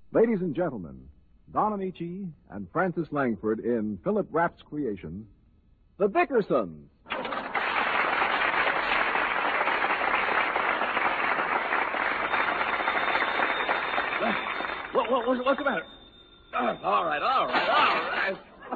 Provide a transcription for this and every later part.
Ladies and gentlemen, Don Amici and Francis Langford in Philip Rapp's creation, The Dickersons. What's the matter? All right.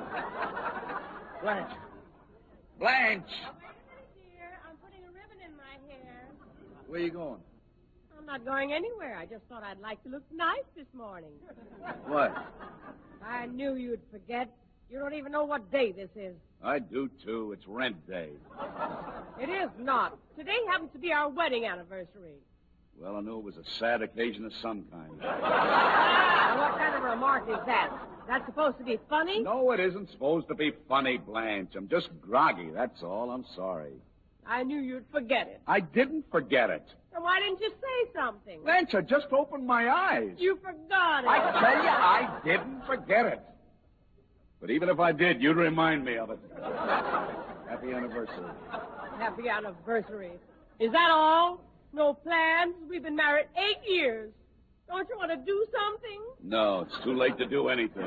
Blanche! Dear, I'm putting a ribbon in my hair. Where you going? I'm not going anywhere. I just thought I'd like to look nice this morning. What? I knew you'd forget. You don't even know what day this is. I do, too. It's rent day. It is not. Today happens to be our wedding anniversary. Well, I knew it was a sad occasion of some kind. Now, what kind of remark is that? That's supposed to be funny? No, it isn't supposed to be funny, Blanche. I'm just groggy, that's all. I'm sorry. I knew you'd forget it. I didn't forget it. Then why didn't you say something? Blanche, I just opened my eyes. You forgot it. I tell you, I didn't forget it. But even if I did, you'd remind me of it. Happy anniversary. Happy anniversary. Is that all? No plans? We've been married 8 years. Don't you want to do something? No, it's too late to do anything.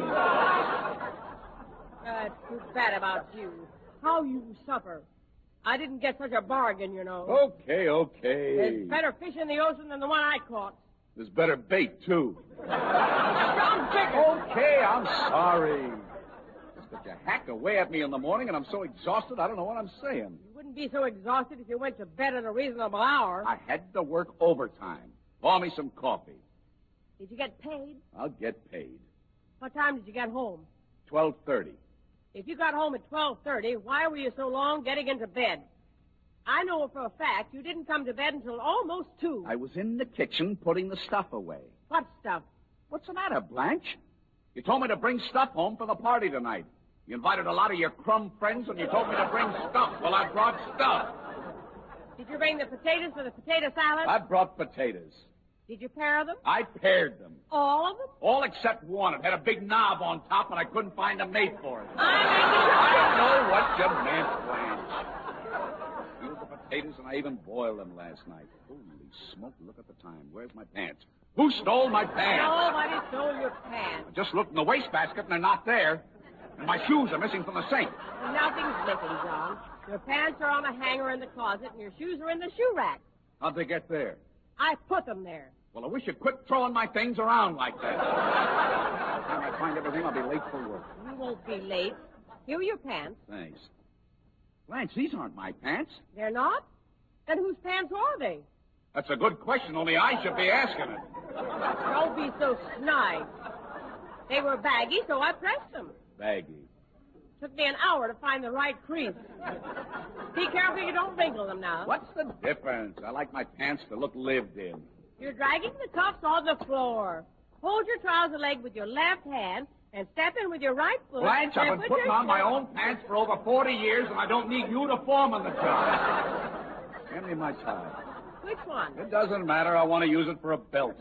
That's too bad about you. How you suffer. I didn't get such a bargain, you know. Okay. There's better fish in the ocean than the one I caught. There's better bait, too. John Dickens! Okay, I'm sorry. Just that you hacked away at me in the morning, and I'm so exhausted I don't know what I'm saying. You wouldn't be so exhausted if you went to bed at a reasonable hour. I had to work overtime. Pour me some coffee. Did you get paid? I'll get paid. What time did you get home? 12:30. If you got home at 12:30, why were you so long getting into bed? I know for a fact you didn't come to bed until almost 2. I was in the kitchen putting the stuff away. What stuff? What's the matter, Blanche? You told me to bring stuff home for the party tonight. You invited a lot of your crumb friends, and you told me to bring stuff. Well, I brought stuff. Did you bring the potatoes for the potato salad? I brought potatoes. Did you pare them? I pared them. All of them? All except one. It had a big knob on top, and I couldn't find a mate for it. I know what you meant, Blanche. Peeled the potatoes, and I even boiled them last night. Holy smoke, look at the time. Where's my pants? Who stole my pants? Nobody stole your pants. I just looked in the wastebasket, and they're not there. And my shoes are missing from the sink. Nothing's missing, John. Your pants are on a hanger in the closet, and your shoes are in the shoe rack. How'd they get there? I put them there. Well, I wish you'd quit throwing my things around like that. By the time I find everything, I'll be late for work. You won't be late. Here are your pants. Thanks. Blanche, these aren't my pants. They're not? Then whose pants are they? That's a good question, only I should be asking it. Don't be so snide. They were baggy, so I pressed them. Baggy. Took me an hour to find the right crease. Be careful you don't wrinkle them now. What's the difference? I like my pants to look lived in. You're dragging the cuffs on the floor. Hold your trouser leg with your left hand and step in with your right foot. Blanche, I've been putting on my own pants for over 40 years, and I don't need you to foreman the job. Hand me my tie. Which one? It doesn't matter. I want to use it for a belt.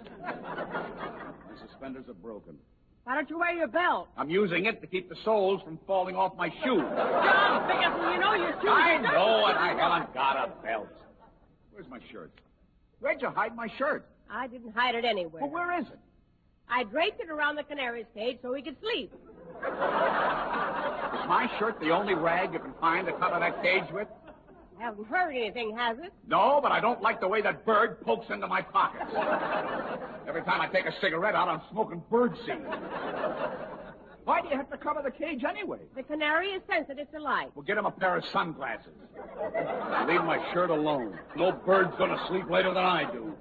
My suspenders are broken. Why don't you wear your belt? I'm using it to keep the soles from falling off my shoes. John Dickerson, you know your shoes. I know it. I haven't got a belt. Where's my shirt? Where'd you hide my shirt? I didn't hide it anywhere. Well, where is it? I draped it around the canary's cage so he could sleep. Is my shirt the only rag you can find to cover that cage with? Haven't heard anything, has it? No, but I don't like the way that bird pokes into my pockets. Every time I take a cigarette out, I'm smoking birdseed. Why do you have to cover the cage anyway? The canary is sensitive to light. Well, get him a pair of sunglasses. Leave my shirt alone. No bird's gonna sleep later than I do.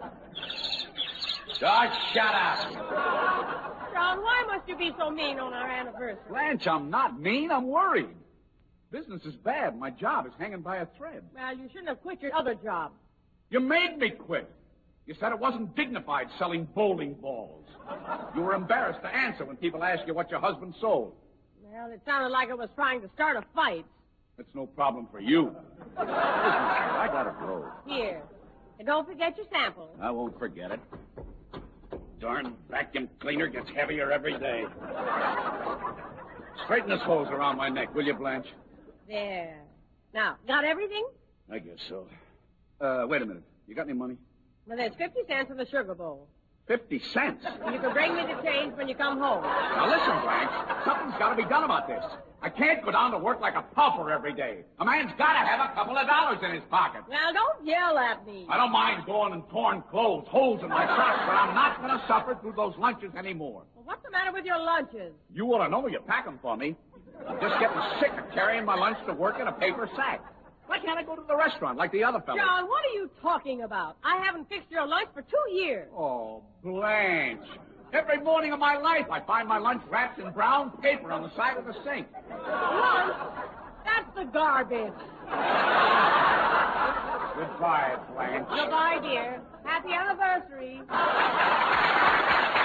Just shut up. John, why must you be so mean on our anniversary? Blanche, I'm not mean. I'm worried. Business is bad. My job is hanging by a thread. Well, you shouldn't have quit your other job. You made me quit. You said it wasn't dignified selling bowling balls. You were embarrassed to answer when people asked you what your husband sold. Well, it sounded like it was trying to start a fight. That's no problem for you. I gotta go. Here. And don't forget your sample. I won't forget it. Darn vacuum cleaner gets heavier every day. Straighten this hose around my neck, will you, Blanche? There. Now, got everything? I guess so. Wait a minute. You got any money? Well, there's 50 cents in the sugar bowl. 50 cents? You can bring me the change when you come home. Now listen, Blanche. Something's got to be done about this. I can't go down to work like a pauper every day. A man's got to have a couple of dollars in his pocket. Now, don't yell at me. I don't mind going in torn clothes, holes in my socks, but I'm not going to suffer through those lunches anymore. Well, what's the matter with your lunches? You ought to know you pack them for me. I'm just getting sick of carrying my lunch to work in a paper sack. Why can't I go to the restaurant like the other fellas? John, what are you talking about? I haven't fixed your lunch for 2 years. Oh, Blanche. Every morning of my life, I find my lunch wrapped in brown paper on the side of the sink. Lunch? That's the garbage. Goodbye, Blanche. Goodbye, dear. Happy anniversary.